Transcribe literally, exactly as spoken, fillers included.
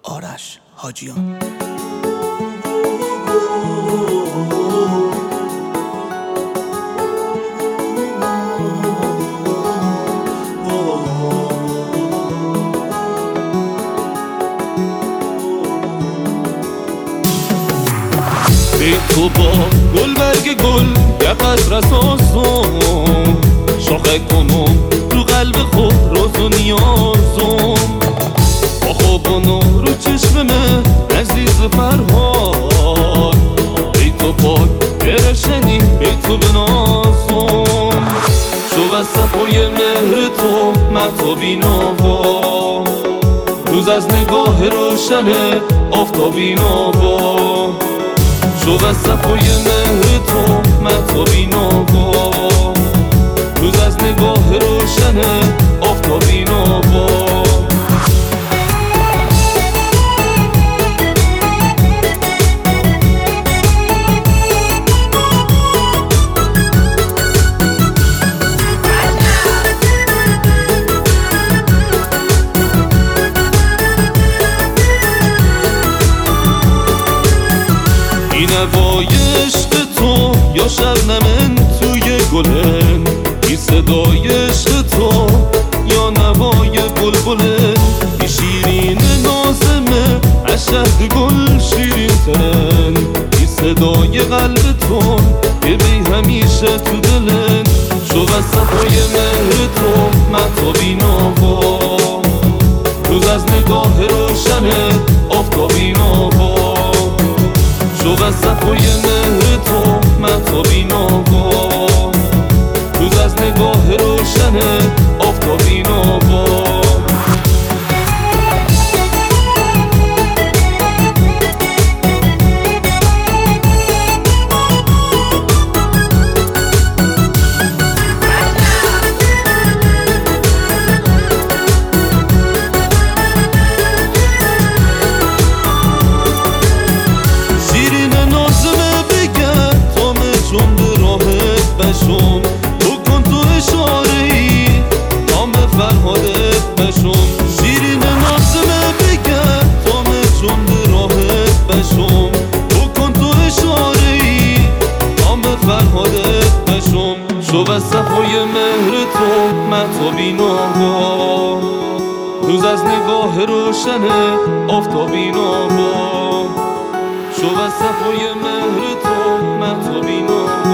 آرش حاجیان. ای تو با گل برگ گل یقت رسازم، شاخه کنم رو قلب خود روز و نیازم، با خوابانو رو چشممه عزیز فرهاد. ای تو پاک برشنی ای تو بنازم، شو از صفای مهر تو مهتابی نوا، روز از نگاه روشن آفتابی نوا، شو از صفای مهر تو مهتابی نوا، روز از نگاه روشن آفتابی نوا. این هوای عشق تو یا شبنم توی گلن، این صدای عشق تو یا نوای بلبلن، این شیرین نازمه از شهد گل شیرین ترن، این صدای قلب تو که بی همیشه تو دلن، شو از صفای مهر تو مهتابی نوا، روز از نگاه روشن آفتابی نوا، شو از صفای مهر تو مهتابی نوا، روز از نگاه روشن آفتابی نوا. بشم بکن تو اشاره ای نام فرهادت بشم، شیرین نازمه بگر تام جنب راهت بشم، بکن تو اشاره ای نام فرهادت بشم، شو از صفای مهر تو مهتابی نوا، روز از نگاه روشن آفتابی نوا، شو از صفای مهر تو مهتابی نوا.